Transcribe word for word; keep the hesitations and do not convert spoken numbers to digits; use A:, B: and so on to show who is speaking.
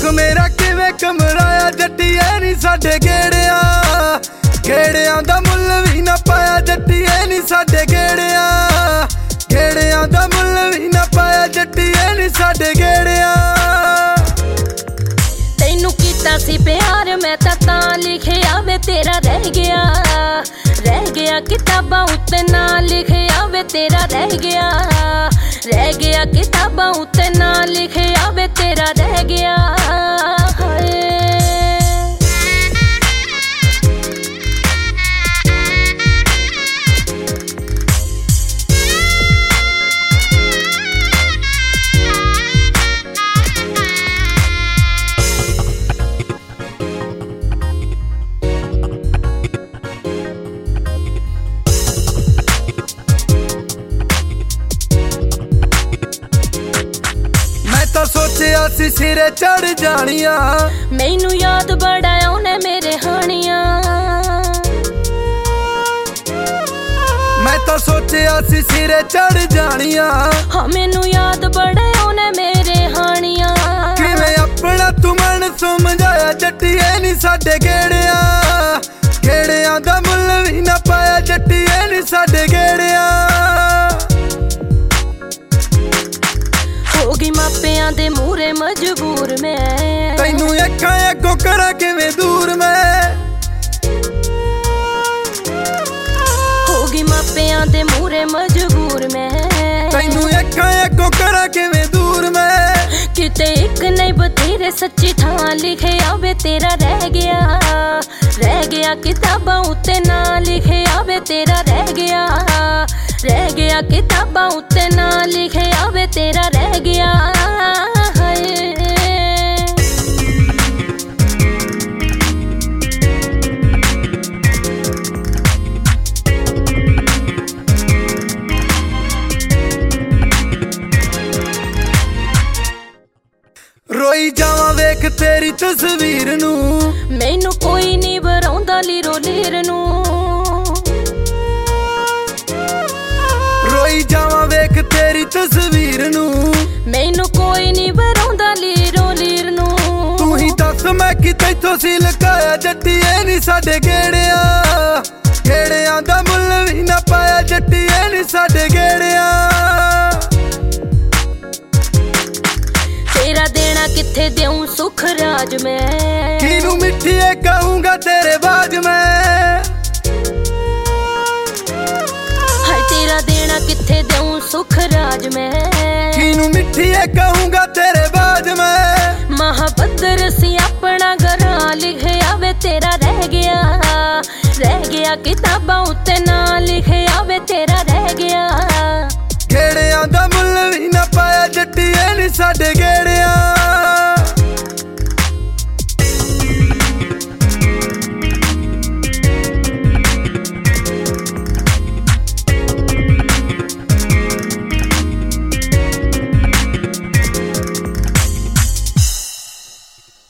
A: दुख मेरा किवें कमराया जट्टिए नी साडे गेड़िया गेड़िया दा मुल भी ना पाया जट्टिए नी साडे गेड़िया गेड़िया दा मुल भी ना पाया जट्टिए नी साडे गेड़िया।
B: तैनू कीता सी प्यार मैं तां तां लिखिया वे तेरा रह गया रह गया किताबां उत्ते ना लिखिया वे तेरा रह गया रह गया किताबां उत्ते ना लिखिया वे तेरा रह गया।
A: सोचिया सी सिरे चढ़ जानिया
B: मैनू याद बड़ा औने मेरे हानिया
A: मैं तो सोचिया सी सिरे चढ़ जानिया
B: हाँ मैनू याद बड़ा औने मेरे हानिया।
A: किवें अपना तू मन समझाया जट्टिए नी साडे गेड़िया गेड़िया दा मुल भी ना पाया जट्टिए नी साडे गेड़िया।
B: होगी मापियां दे मूरे मजबूर मैं
A: तैनू अखां अगों करा किवें दूर मैं
B: होगी मापियां दे मूरे मजबूर मैं
A: तैनू अखां अगों करा किवें दूर मैं।
B: किते एक नहीं बतेरे सच्ची थां लिखिया वे तेरा रह गया रह गया किताबां उत्ते ना लिखिया वे तेरा रह गया रह गया किताबां उत्ते ना लिखिया वे तेरा रह गया।
A: रोई जावां वेख तेरी तस्वीर नू
B: मैनू कोई नहीं बराउंदा लीरो लीर नू
A: रोई जावां वेख तेरी तस्वीर नू
B: मैनू कोई नहीं बराउंदा लीरो लीर नू।
A: तू ही दस मैं कि तैथों सी लकाया जट्टिए नी साडे गेड़िया गेड़िया दा मुल भी ना पाया जट्टिए नी साडे गेड़िया।
B: तेरा देना किथे देऊं सुख राज मैं
A: किनू मिठिए कहूंगा तेरे बाज मैं
B: हाय तेरा देना किथे देऊं सुख राज मैं
A: किनू मिठिए कहूंगा तेरे बाज मैं।
B: महाबदर सी अपना घरा लिखिया वे तेरा रह गया रह गया किताबां उत्ते ना लिखे